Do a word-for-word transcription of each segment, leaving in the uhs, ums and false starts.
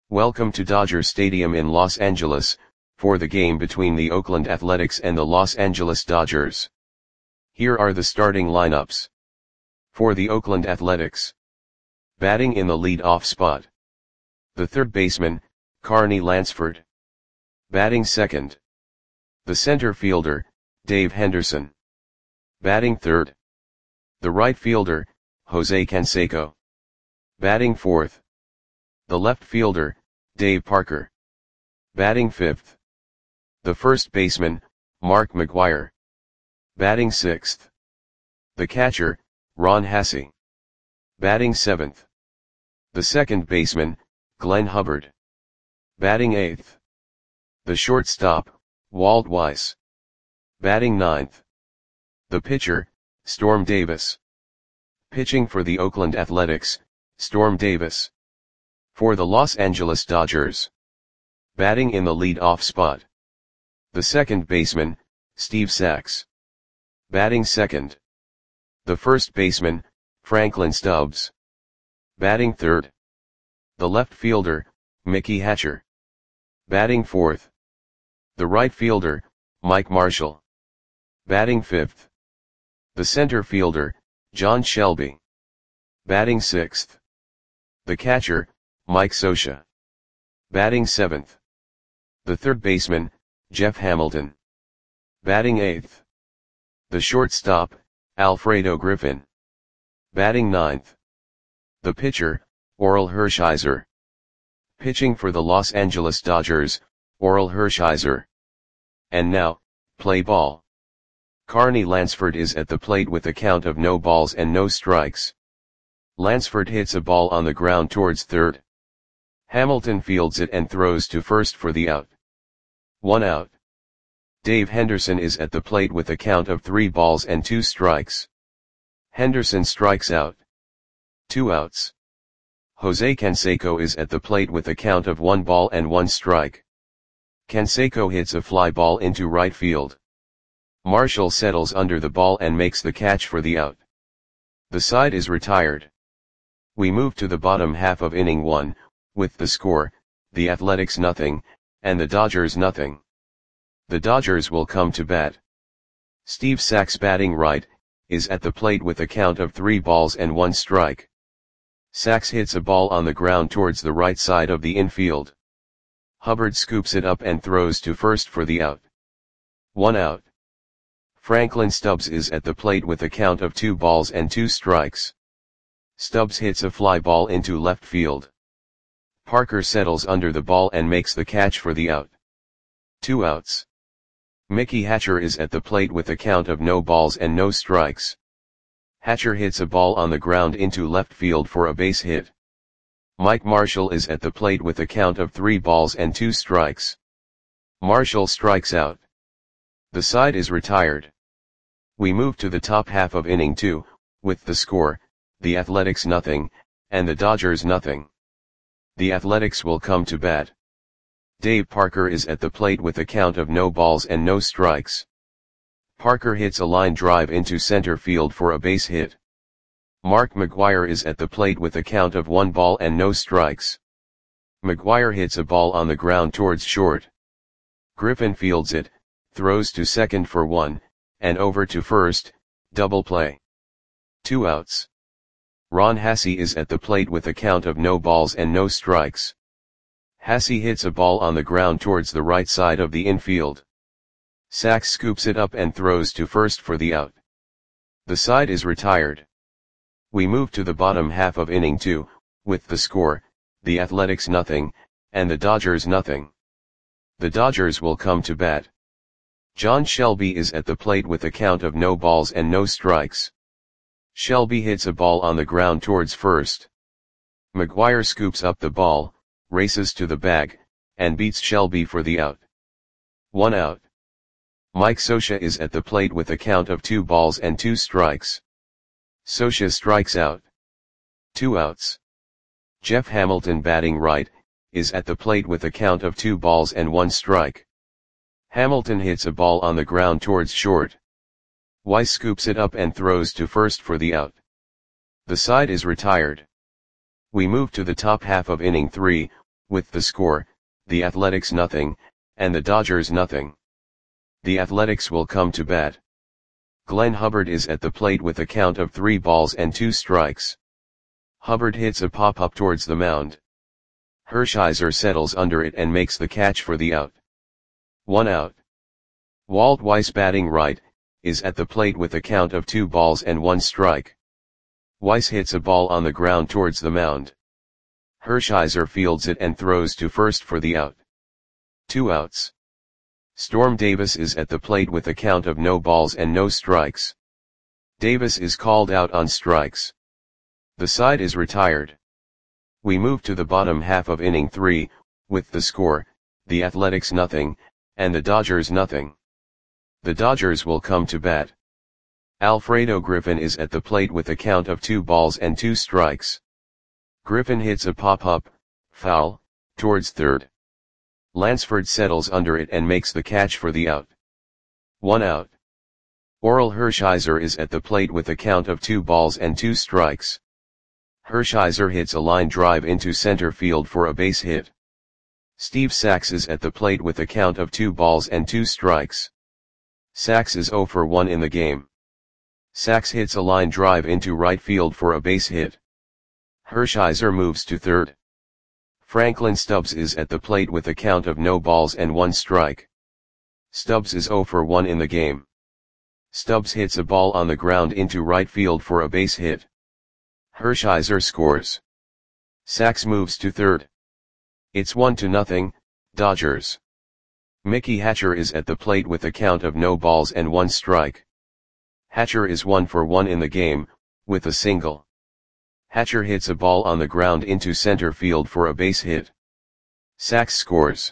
Welcome to Dodger Stadium in Los Angeles, for the game between the Oakland Athletics and the Los Angeles Dodgers. Here are the starting lineups. For the Oakland Athletics. Batting in the lead-off spot. The third baseman, Carney Lansford. Batting second. The center fielder, Dave Henderson. Batting third. The right fielder, Jose Canseco. Batting fourth. The left fielder, Dave Parker. Batting fifth. The first baseman, Mark McGwire. Batting sixth. The catcher, Ron Hassey. Batting seventh. The second baseman, Glenn Hubbard. Batting eighth. The shortstop, Walt Weiss. Batting ninth. The pitcher, Storm Davis. Pitching for the Oakland Athletics, Storm Davis. For the Los Angeles Dodgers. Batting in the lead-off spot. The second baseman, Steve Sax. Batting second. The first baseman, Franklin Stubbs. Batting third. The left fielder, Mickey Hatcher. Batting fourth. The right fielder, Mike Marshall. Batting fifth. The center fielder, John Shelby. Batting sixth. The catcher, Mike Scioscia. Batting seventh. The third baseman, Jeff Hamilton. Batting eighth. The shortstop, Alfredo Griffin. Batting ninth. The pitcher, Orel Hershiser. Pitching for the Los Angeles Dodgers, Orel Hershiser. And now, play ball. Carney Lansford is at the plate with a count of no balls and no strikes. Lansford hits a ball on the ground towards third. Hamilton fields it and throws to first for the out. One out. Dave Henderson is at the plate with a count of three balls and two strikes. Henderson strikes out. Two outs. Jose Canseco is at the plate with a count of one ball and one strike. Canseco hits a fly ball into right field. Marshall settles under the ball and makes the catch for the out. The side is retired. We move to the bottom half of inning one, with the score, the Athletics nothing, and the Dodgers nothing. The Dodgers will come to bat. Steve Sax batting right, is at the plate with a count of three balls and one strike. Sax hits a ball on the ground towards the right side of the infield. Hubbard scoops it up and throws to first for the out. One out. Franklin Stubbs is at the plate with a count of two balls and two strikes. Stubbs hits a fly ball into left field. Parker settles under the ball and makes the catch for the out. Two outs. Mickey Hatcher is at the plate with a count of no balls and no strikes. Hatcher hits a ball on the ground into left field for a base hit. Mike Marshall is at the plate with a count of three balls and two strikes. Marshall strikes out. The side is retired. We move to the top half of inning two, with the score, the Athletics nothing, and the Dodgers nothing. The Athletics will come to bat. Dave Parker is at the plate with a count of no balls and no strikes. Parker hits a line drive into center field for a base hit. Mark McGwire is at the plate with a count of one ball and no strikes. McGwire hits a ball on the ground towards short. Griffin fields it, throws to second for one, and over to first, double play. Two outs. Ron Hassey is at the plate with a count of no balls and no strikes. Hassey hits a ball on the ground towards the right side of the infield. Sax scoops it up and throws to first for the out. The side is retired. We move to the bottom half of inning two, with the score, the Athletics nothing, and the Dodgers nothing. The Dodgers will come to bat. John Shelby is at the plate with a count of no balls and no strikes. Shelby hits a ball on the ground towards first. McGwire scoops up the ball, races to the bag, and beats Shelby for the out. One out. Mike Scioscia is at the plate with a count of two balls and two strikes. Scioscia strikes out. Two outs. Jeff Hamilton batting right, is at the plate with a count of two balls and one strike. Hamilton hits a ball on the ground towards short. Weiss scoops it up and throws to first for the out. The side is retired. We move to the top half of inning three, with the score, the Athletics nothing, and the Dodgers nothing. The Athletics will come to bat. Glenn Hubbard is at the plate with a count of three balls and two strikes. Hubbard hits a pop-up towards the mound. Hershiser settles under it and makes the catch for the out. One out. Walt Weiss, batting right, is at the plate with a count of two balls and one strike. Weiss hits a ball on the ground towards the mound. Hershiser fields it and throws to first for the out. Two outs. Storm Davis is at the plate with a count of no balls and no strikes. Davis is called out on strikes. The side is retired. We move to the bottom half of inning three, with the score, the Athletics nothing, and the Dodgers nothing. The Dodgers will come to bat. Alfredo Griffin is at the plate with a count of two balls and two strikes. Griffin hits a pop-up, foul, towards third. Lansford settles under it and makes the catch for the out. One out. Orel Hershiser is at the plate with a count of two balls and two strikes. Hershiser hits a line drive into center field for a base hit. Steve Sax is at the plate with a count of two balls and two strikes. Sax is zero for one in the game. Sax hits a line drive into right field for a base hit. Hershiser moves to third. Franklin Stubbs is at the plate with a count of no balls and one strike. Stubbs is zero for one in the game. Stubbs hits a ball on the ground into right field for a base hit. Hershiser scores. Sax moves to third. It's one to nothing, Dodgers. Mickey Hatcher is at the plate with a count of no balls and one strike. Hatcher is one for one in the game, with a single. Hatcher hits a ball on the ground into center field for a base hit. Sax scores.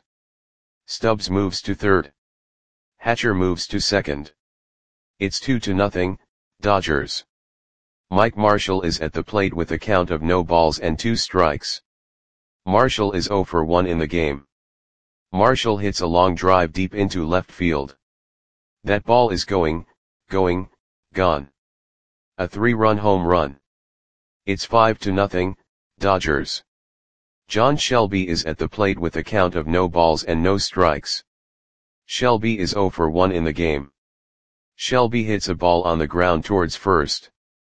Stubbs moves to third. Hatcher moves to second. It's two to nothing, Dodgers. Mike Marshall is at the plate with a count of no balls and two strikes. Marshall is zero for one in the game. Marshall hits a long drive deep into left field. That ball is going, going, gone. A three-run home run. It's five to nothing, Dodgers. John Shelby is at the plate with a count of no balls and no strikes. Shelby is zero for one in the game. Shelby hits a ball on the ground towards first.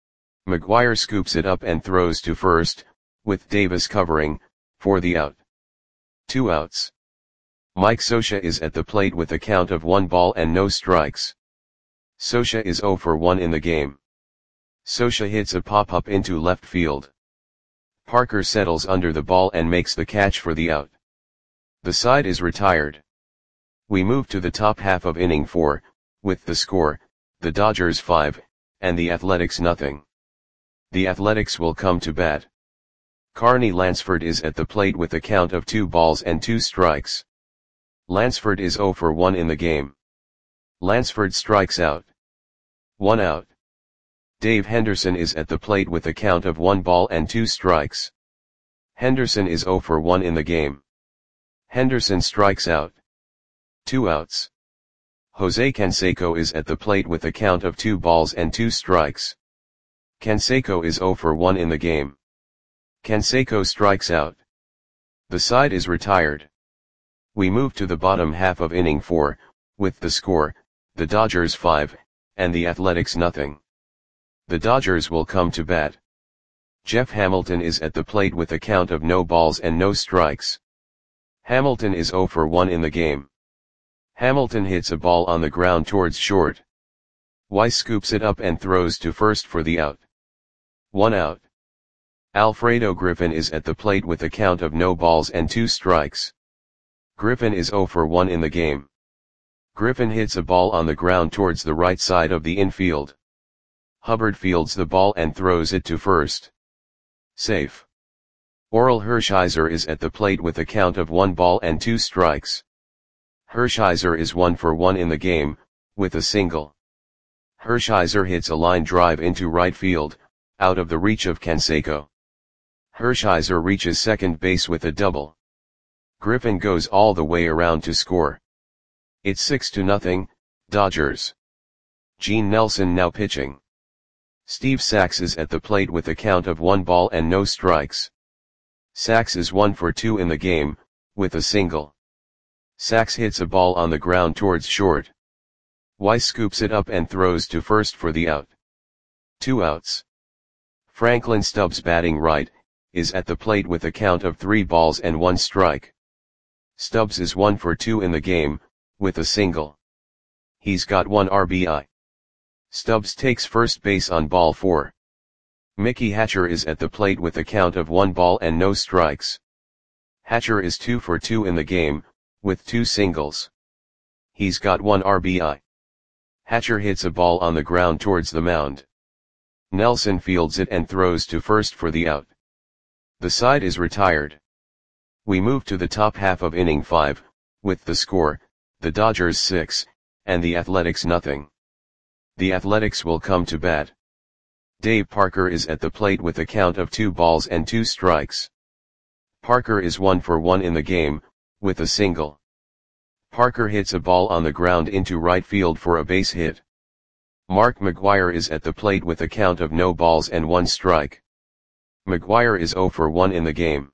McGuire scoops it up and throws to first, with Davis covering, for the out. Two outs. Mike Scioscia is at the plate with a count of one ball and no strikes. Scioscia is zero for one in the game. Scioscia hits a pop-up into left field. Parker settles under the ball and makes the catch for the out. The side is retired. We move to the top half of inning four, with the score, the Dodgers five, and the Athletics nothing. The Athletics will come to bat. Carney Lansford is at the plate with a count of two balls and two strikes. Lansford is zero for one in the game. Lansford strikes out. One out. Dave Henderson is at the plate with a count of one ball and two strikes. Henderson is zero for one in the game. Henderson strikes out. Two outs. Jose Canseco is at the plate with a count of two balls and two strikes. Canseco is zero for one in the game. Canseco strikes out. The side is retired. We move to the bottom half of inning four, with the score, the Dodgers five, and the Athletics nothing. The Dodgers will come to bat. Jeff Hamilton is at the plate with a count of no balls and no strikes. Hamilton is zero for one in the game. Hamilton hits a ball on the ground towards short. Weiss scoops it up and throws to first for the out. One out. Alfredo Griffin is at the plate with a count of no balls and two strikes. Griffin is zero for one in the game. Griffin hits a ball on the ground towards the right side of the infield. Hubbard fields the ball and throws it to first. Safe. Orel Hershiser is at the plate with a count of one ball and two strikes. Hershiser is one for one in the game, with a single. Hershiser hits a line drive into right field, out of the reach of Canseco. Hershiser reaches second base with a double. Griffin goes all the way around to score. It's six to nothing, Dodgers. Gene Nelson now pitching. Steve Sax is at the plate with a count of one ball and no strikes. Sachs is one for two in the game, with a single. Sachs hits a ball on the ground towards short. Weiss scoops it up and throws to first for the out. Two outs. Franklin Stubbs, batting right, is at the plate with a count of three balls and one strike. Stubbs is one for two in the game, with a single. He's got one R B I. Stubbs takes first base on ball four. Mickey Hatcher is at the plate with a count of one ball and no strikes. Hatcher is two for two in the game, with two singles. He's got one R B I. Hatcher hits a ball on the ground towards the mound. Nelson fields it and throws to first for the out. The side is retired. We move to the top half of inning five, with the score, the Dodgers six, and the Athletics nothing. The Athletics will come to bat. Dave Parker is at the plate with a count of two balls and two strikes. Parker is one for one in the game, with a single. Parker hits a ball on the ground into right field for a base hit. Mark McGwire is at the plate with a count of no balls and one strike. McGwire is zero for one in the game.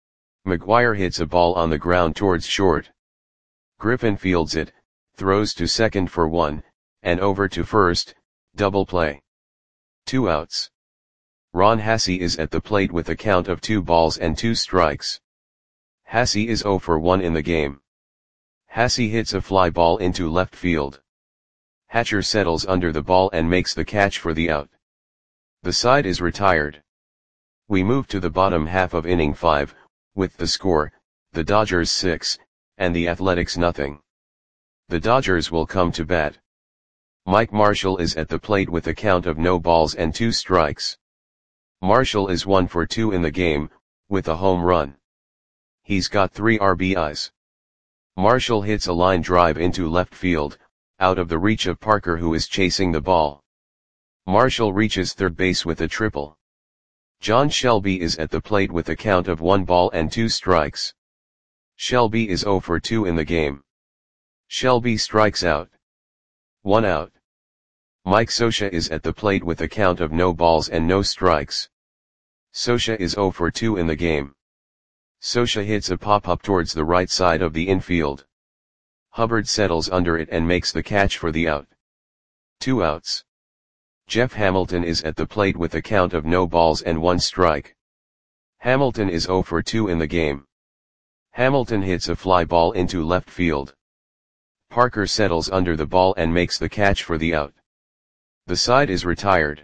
McGwire hits a ball on the ground towards short. Griffin fields it, throws to second for one, and over to first, double play. Two outs. Ron Hassey is at the plate with a count of two balls and two strikes. Hassey is zero for one in the game. Hassey hits a fly ball into left field. Hatcher settles under the ball and makes the catch for the out. The side is retired. We move to the bottom half of inning five, with the score, the Dodgers six, and the Athletics nothing. The Dodgers will come to bat. Mike Marshall is at the plate with a count of no balls and two strikes. Marshall is one for two in the game, with a home run. He's got three R B Is. Marshall hits a line drive into left field, out of the reach of Parker, who is chasing the ball. Marshall reaches third base with a triple. John Shelby is at the plate with a count of one ball and two strikes. Shelby is zero for two in the game. Shelby strikes out. One out. Mike Scioscia is at the plate with a count of no balls and no strikes. Scioscia is zero for two in the game. Scioscia hits a pop-up towards the right side of the infield. Hubbard settles under it and makes the catch for the out. Two outs. Jeff Hamilton is at the plate with a count of no balls and one strike. Hamilton is zero for two in the game. Hamilton hits a fly ball into left field. Parker settles under the ball and makes the catch for the out. The side is retired.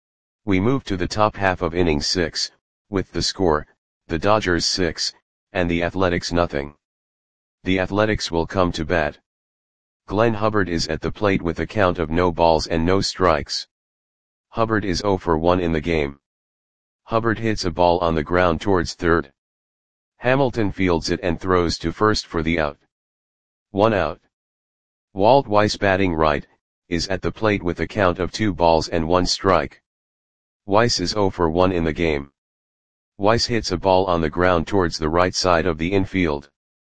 We move to the top half of inning six, with the score, the Dodgers six, and the Athletics nothing. The Athletics will come to bat. Glenn Hubbard is at the plate with a count of no balls and no strikes. Hubbard is zero for one in the game. Hubbard hits a ball on the ground towards third. Hamilton fields it and throws to first for the out. One out. Walt Weiss, batting right, is at the plate with a count of two balls and one strike. Weiss is zero for one in the game. Weiss hits a ball on the ground towards the right side of the infield.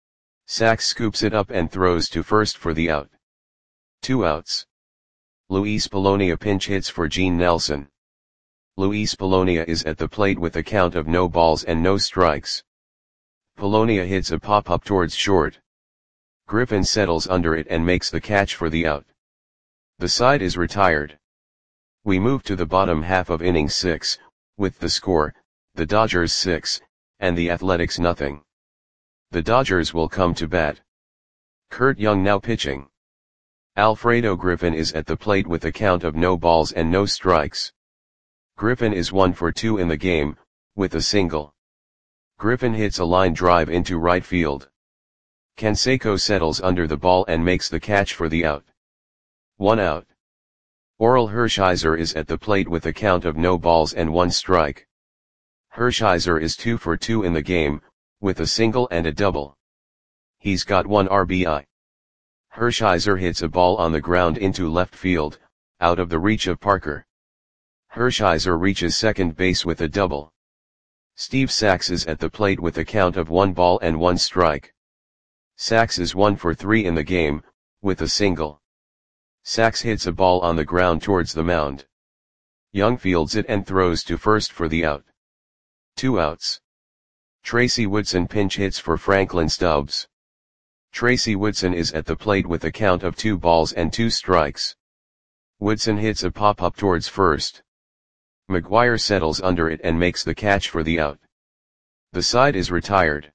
Sachs scoops it up and throws to first for the out. Two outs. Luis Polonia pinch hits for Gene Nelson. Luis Polonia is at the plate with a count of no balls and no strikes. Polonia hits a pop-up towards short. Griffin settles under it and makes the catch for the out. The side is retired. We move to the bottom half of inning six, with the score, the Dodgers six, and the Athletics nothing. The Dodgers will come to bat. Kurt Young now pitching. Alfredo Griffin is at the plate with a count of no balls and no strikes. Griffin is one for two in the game, with a single. Griffin hits a line drive into right field. Canseco settles under the ball and makes the catch for the out. One out. Orel Hershiser is at the plate with a count of no balls and one strike. Hershiser is two for two in the game, with a single and a double. He's got one R B I. Hershiser hits a ball on the ground into left field, out of the reach of Parker. Hershiser reaches second base with a double. Steve Sachs is at the plate with a count of one ball and one strike. Sachs is one for three in the game, with a single. Sachs hits a ball on the ground towards the mound. Young fields it and throws to first for the out. Two outs. Tracy Woodson pinch hits for Franklin Stubbs. Tracy Woodson is at the plate with a count of two balls and two strikes. Woodson hits a pop-up towards first. McGuire settles under it and makes the catch for the out. The side is retired.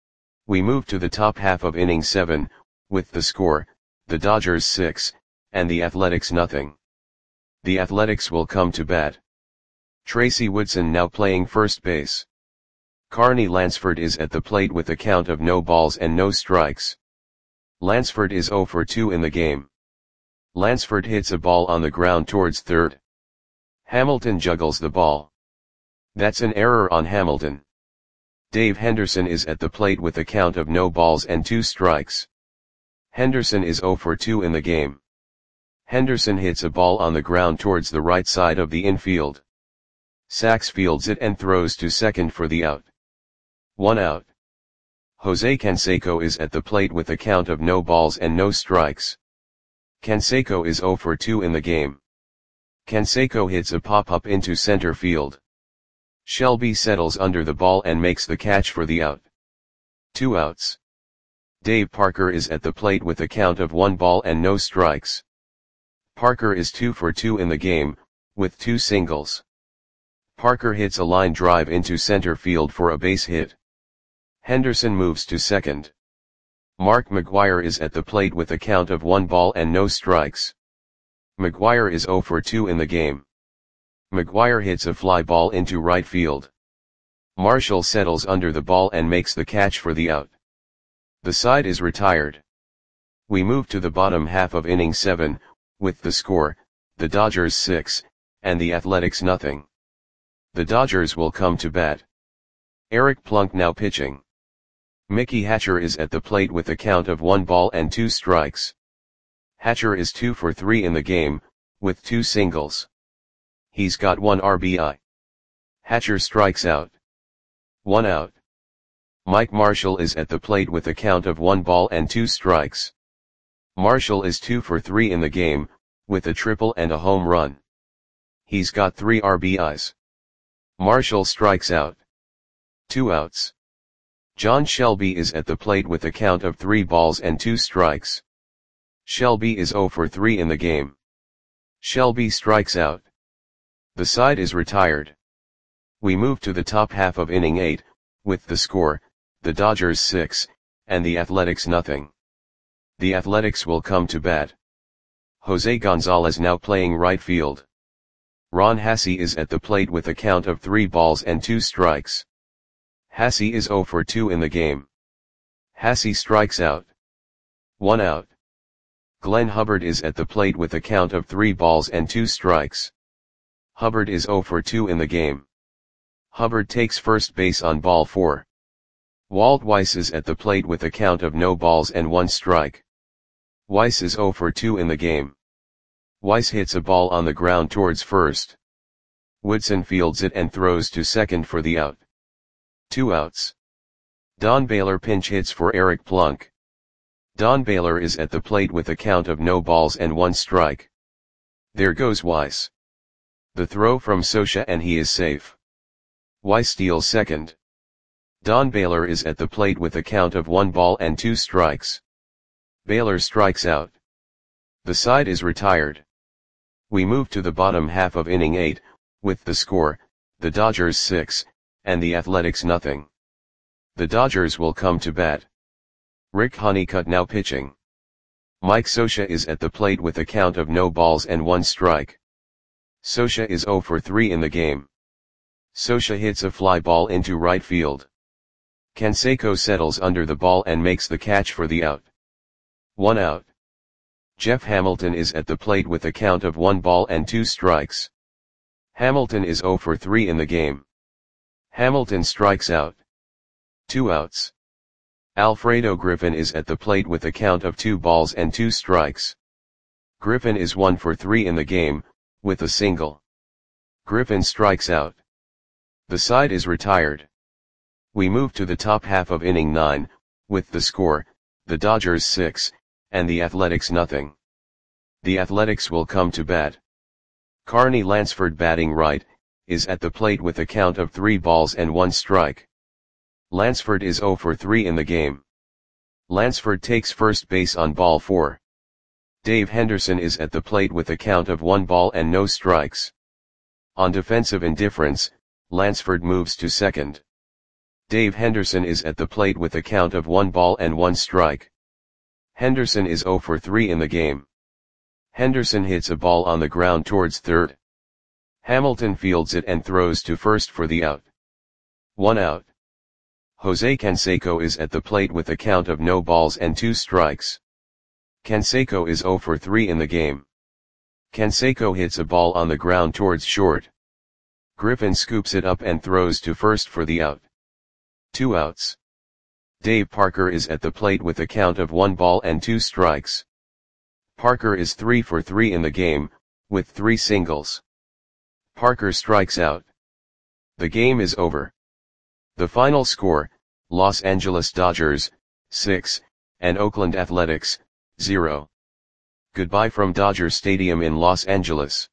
We move to the top half of inning seven, with the score, the Dodgers six, and the Athletics nothing. The Athletics will come to bat. Tracy Woodson now playing first base. Carney Lansford is at the plate with a count of no balls and no strikes. Lansford is oh for two in the game. Lansford hits a ball on the ground towards third. Hamilton juggles the ball. That's an error on Hamilton. Dave Henderson is at the plate with a count of no balls and two strikes. Henderson is oh for two in the game. Henderson hits a ball on the ground towards the right side of the infield. Sachs fields it and throws to second for the out. One out. Jose Canseco is at the plate with a count of no balls and no strikes. Canseco is oh for two in the game. Canseco hits a pop-up into center field. Shelby settles under the ball and makes the catch for the out. Two outs. Dave Parker is at the plate with a count of one ball and no strikes. Parker is two for two in the game, with two singles. Parker hits a line drive into center field for a base hit. Henderson moves to second. Mark McGuire is at the plate with a count of one ball and no strikes. McGuire is oh for two in the game. McGuire hits a fly ball into right field. Marshall settles under the ball and makes the catch for the out. The side is retired. We move to the bottom half of inning seven, with the score, the Dodgers six, and the Athletics nothing. The Dodgers will come to bat. Eric Plunk now pitching. Mickey Hatcher is at the plate with a count of one ball and two strikes. Hatcher is two for three in the game, with two singles. He's got one R B I. Hatcher strikes out. One out. Mike Marshall is at the plate with a count of one ball and two strikes. Marshall is two for three in the game, with a triple and a home run. He's got three R B Is. Marshall strikes out. Two outs. John Shelby is at the plate with a count of three balls and two strikes. Shelby is oh for three in the game. Shelby strikes out. The side is retired. We move to the top half of inning eight, with the score, the Dodgers six, and the Athletics nothing. The Athletics will come to bat. Jose Gonzalez now playing right field. Ron Hassey is at the plate with a count of three balls and two strikes. Hassey is oh for two in the game. Hassey strikes out. One out. Glenn Hubbard is at the plate with a count of three balls and two strikes. Hubbard is oh for two in the game. Hubbard takes first base on ball four. Walt Weiss is at the plate with a count of no balls and one strike. Weiss is oh for two in the game. Weiss hits a ball on the ground towards first. Woodson fields it and throws to second for the out. Two outs. Don Baylor pinch hits for Eric Plunk. Don Baylor is at the plate with a count of no balls and one strike. There goes Weiss. The throw from Scioscia and he is safe. Weiss steals second. Don Baylor is at the plate with a count of one ball and two strikes. Baylor strikes out. The side is retired. We move to the bottom half of inning eight, with the score, the Dodgers six, and the Athletics nothing. The Dodgers will come to bat. Rick Honeycutt now pitching. Mike Scioscia is at the plate with a count of no balls and one strike. Scioscia is oh for three in the game. Scioscia hits a fly ball into right field. Canseco settles under the ball and makes the catch for the out. One out. Jeff Hamilton is at the plate with a count of one ball and two strikes. Hamilton is oh for three in the game. Hamilton strikes out. Two outs. Alfredo Griffin is at the plate with a count of two balls and two strikes. Griffin is one for three in the game, with a single. Griffin strikes out. The side is retired. We move to the top half of inning nine, with the score, the Dodgers six, and the Athletics nothing. The Athletics will come to bat. Carney Lansford batting right, is at the plate with a count of three balls and one strike. Lansford is zero for three in the game. Lansford takes first base on ball four. Dave Henderson is at the plate with a count of one ball and no strikes. On defensive indifference, Lansford moves to second. Dave Henderson is at the plate with a count of one ball and one strike. Henderson is zero for three in the game. Henderson hits a ball on the ground towards third. Hamilton fields it and throws to first for the out. One out. Jose Canseco is at the plate with a count of no balls and two strikes. Canseco is zero for three in the game. Canseco hits a ball on the ground towards short. Griffin scoops it up and throws to first for the out. Two outs. Dave Parker is at the plate with a count of one ball and two strikes. Parker is three for three in the game, with three singles. Parker strikes out. The game is over. The final score, Los Angeles Dodgers, six, and Oakland Athletics, zero. Goodbye from Dodger Stadium in Los Angeles.